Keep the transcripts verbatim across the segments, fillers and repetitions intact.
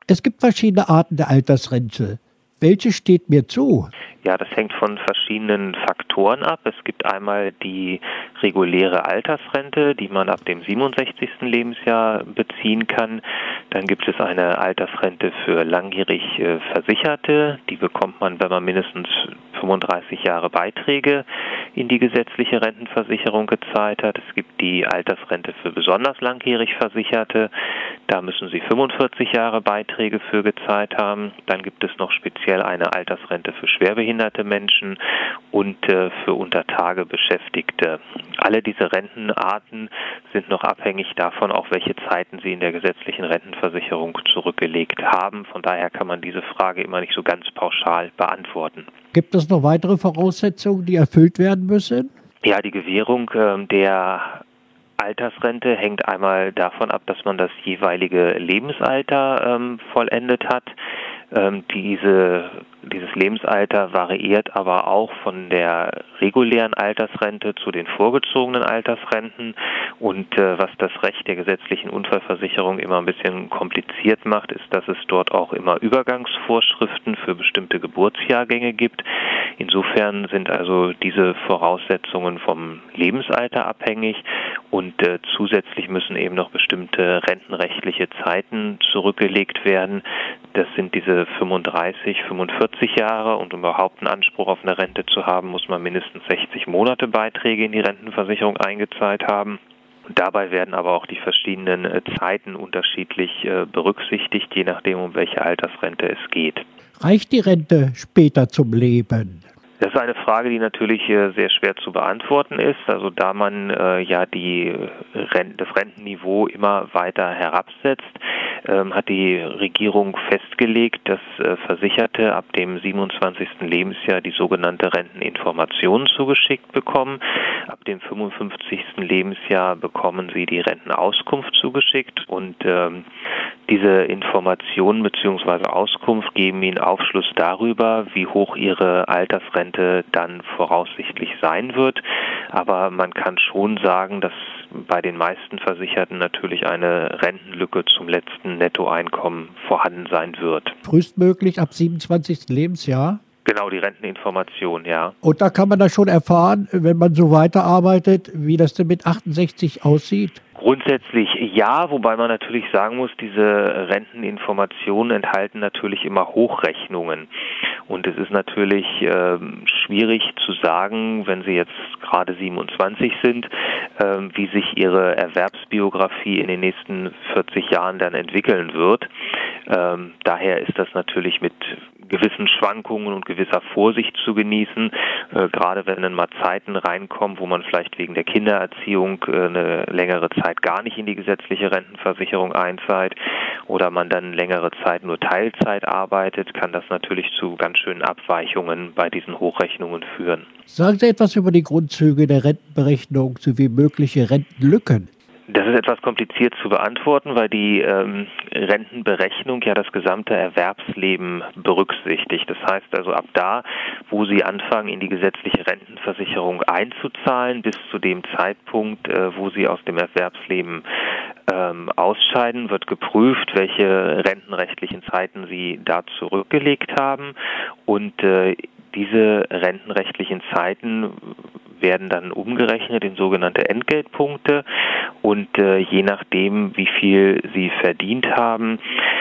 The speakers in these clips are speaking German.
Es gibt verschiedene Arten der Altersrente. Welche steht mir zu? Ja, das hängt von verschiedenen Faktoren ab. Es gibt einmal die reguläre Altersrente, die man ab dem siebenundsechzigsten Lebensjahr beziehen kann. Dann gibt es eine Altersrente für langjährig äh, Versicherte. Die bekommt man, wenn man mindestens fünfunddreißig Jahre Beiträge in die gesetzliche Rentenversicherung gezahlt hat. Es gibt die Altersrente für besonders langjährig Versicherte. Da müssen sie fünfundvierzig Jahre Beiträge für gezahlt haben. Dann gibt es noch speziell eine Altersrente für schwerbehinderte Menschen und äh, für unter Tage Beschäftigte. Alle diese Rentenarten sind noch abhängig davon, auch welche Zeiten sie in der gesetzlichen Rentenversicherung zurückgelegt haben. Von daher kann man diese Frage immer nicht so ganz pauschal beantworten. Gibt es noch weitere Voraussetzungen, die erfüllt werden müssen? Ja, die Gewährung äh, der Altersrente hängt einmal davon ab, dass man das jeweilige Lebensalter ähm, vollendet hat. Ähm, diese, dieses Lebensalter variiert aber auch von der regulären Altersrente zu den vorgezogenen Altersrenten. Und äh, was das Recht der gesetzlichen Unfallversicherung immer ein bisschen kompliziert macht, ist, dass es dort auch immer Übergangsvorschriften für bestimmte Geburtsjahrgänge gibt. Insofern sind also diese Voraussetzungen vom Lebensalter abhängig und äh, zusätzlich müssen eben noch bestimmte rentenrechtliche Zeiten zurückgelegt werden. Das sind diese fünfunddreißig, fünfundvierzig Jahre und um überhaupt einen Anspruch auf eine Rente zu haben, muss man mindestens sechzig Monate Beiträge in die Rentenversicherung eingezahlt haben. Und dabei werden aber auch die verschiedenen äh, Zeiten unterschiedlich äh, berücksichtigt, je nachdem, um welche Altersrente es geht. Reicht die Rente später zum Leben? Das ist eine Frage, die natürlich äh, sehr schwer zu beantworten ist. Also da man äh, ja die Renten, das Rentenniveau immer weiter herabsetzt, ähm, hat die Regierung festgelegt, dass äh, Versicherte ab dem siebenundzwanzigsten Lebensjahr die sogenannte Renteninformation zugeschickt bekommen. Ab dem fünfundfünfzigsten Lebensjahr bekommen sie die Rentenauskunft zugeschickt und ähm, diese Informationen bzw. Auskunft geben ihnen Aufschluss darüber, wie hoch ihre Altersrente dann voraussichtlich sein wird. Aber man kann schon sagen, dass bei den meisten Versicherten natürlich eine Rentenlücke zum letzten Nettoeinkommen vorhanden sein wird. Frühestmöglich ab siebenundzwanzigsten Lebensjahr? Genau, die Renteninformation, ja. Und da kann man dann schon erfahren, wenn man so weiterarbeitet, wie das denn mit achtundsechzig aussieht? Grundsätzlich ja, wobei man natürlich sagen muss, diese Renteninformationen enthalten natürlich immer Hochrechnungen. Und es ist natürlich äh, schwierig zu sagen, wenn Sie jetzt gerade siebenundzwanzig sind, äh, wie sich Ihre Erwerbsbiografie in den nächsten vierzig Jahren dann entwickeln wird. Ähm, daher ist das natürlich mit gewissen Schwankungen und gewisser Vorsicht zu genießen, äh, gerade wenn dann mal Zeiten reinkommen, wo man vielleicht wegen der Kindererziehung äh, eine längere Zeit gar nicht in die gesetzliche Rentenversicherung einzahlt oder man dann längere Zeit nur Teilzeit arbeitet, kann das natürlich zu ganz schönen Abweichungen bei diesen Hochrechnungen führen. Sagen Sie etwas über die Grundzüge der Rentenberechnung sowie mögliche Rentenlücken. Das ist etwas kompliziert zu beantworten, weil die ähm, Rentenberechnung ja das gesamte Erwerbsleben berücksichtigt. Das heißt also ab da, wo Sie anfangen, in die gesetzliche Rentenversicherung einzuzahlen, bis zu dem Zeitpunkt, äh, wo Sie aus dem Erwerbsleben ähm, ausscheiden, wird geprüft, welche rentenrechtlichen Zeiten Sie da zurückgelegt haben. Und äh, diese rentenrechtlichen Zeiten werden dann umgerechnet in sogenannte Entgeltpunkte und äh, je nachdem, wie viel Sie verdient haben,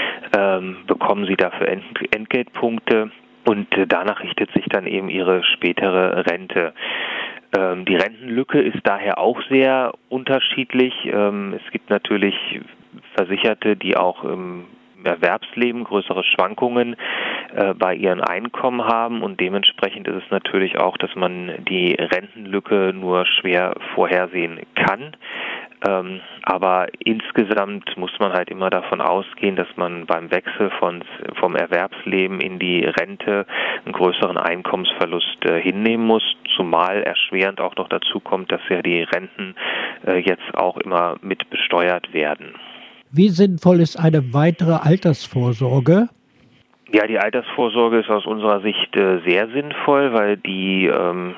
ähm, bekommen Sie dafür Ent Entgeltpunkte und äh, danach richtet sich dann eben Ihre spätere Rente. Ähm, die Rentenlücke ist daher auch sehr unterschiedlich. Ähm, es gibt natürlich Versicherte, die auch im Erwerbsleben größere Schwankungen äh, bei ihren Einkommen haben und dementsprechend ist es natürlich auch, dass man die Rentenlücke nur schwer vorhersehen kann. Ähm, aber insgesamt muss man halt immer davon ausgehen, dass man beim Wechsel von, vom Erwerbsleben in die Rente einen größeren Einkommensverlust äh, hinnehmen muss, zumal erschwerend auch noch dazu kommt, dass ja die Renten äh, jetzt auch immer mit besteuert werden. Wie sinnvoll ist eine weitere Altersvorsorge? Ja, die Altersvorsorge ist aus unserer Sicht äh, sehr sinnvoll, weil die ähm,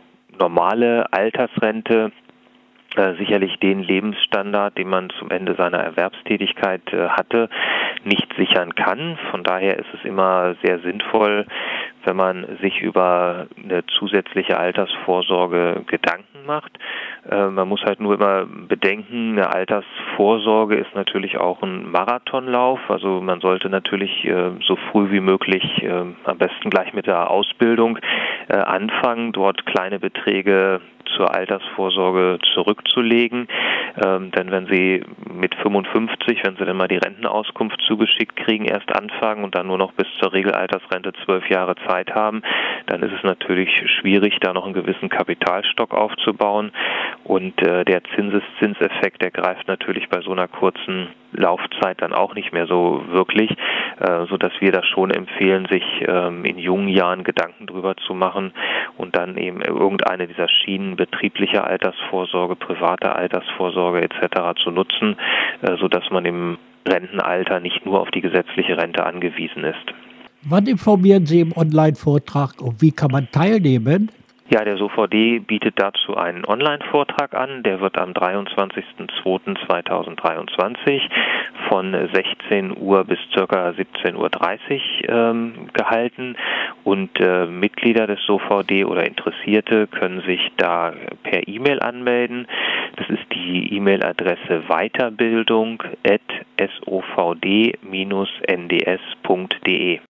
normale Altersrente äh, sicherlich den Lebensstandard, den man zum Ende seiner Erwerbstätigkeit äh, hatte, nicht sichern kann. Von daher ist es immer sehr sinnvoll, wenn man sich über eine zusätzliche Altersvorsorge Gedanken macht. Äh, man muss halt nur immer bedenken, eine Altersvorsorge ist natürlich auch ein Marathonlauf. Also man sollte natürlich äh, so früh wie möglich, äh, am besten gleich mit der Ausbildung äh, anfangen, dort kleine Beträge zur Altersvorsorge zurückzulegen. Ähm, denn wenn Sie mit fünfundfünfzig, wenn Sie dann mal die Rentenauskunft zugeschickt kriegen, erst anfangen und dann nur noch bis zur Regelaltersrente zwölf Jahre Zeit haben, dann ist es natürlich schwierig, da noch einen gewissen Kapitalstock aufzubauen. Und äh, der Zinseszinseffekt, der greift natürlich bei so einer kurzen Laufzeit dann auch nicht mehr so wirklich, äh, sodass wir das schon empfehlen, sich ähm, in jungen Jahren Gedanken drüber zu machen und dann eben irgendeine dieser Schienen betriebliche Altersvorsorge, private Altersvorsorge et cetera zu nutzen, äh, sodass man im Rentenalter nicht nur auf die gesetzliche Rente angewiesen ist. Wann informieren Sie im Online-Vortrag und wie kann man teilnehmen? Ja, der S O V D bietet dazu einen Online-Vortrag an. Der wird am dreiundzwanzigsten zweiten zweitausenddreiundzwanzig von sechzehn Uhr bis ca. siebzehn Uhr dreißig ähm, gehalten. Und äh, Mitglieder des S O V D oder Interessierte können sich da per E-Mail anmelden. Das ist die E-Mail-Adresse weiterbildung at sovd dash n d s punkt d e.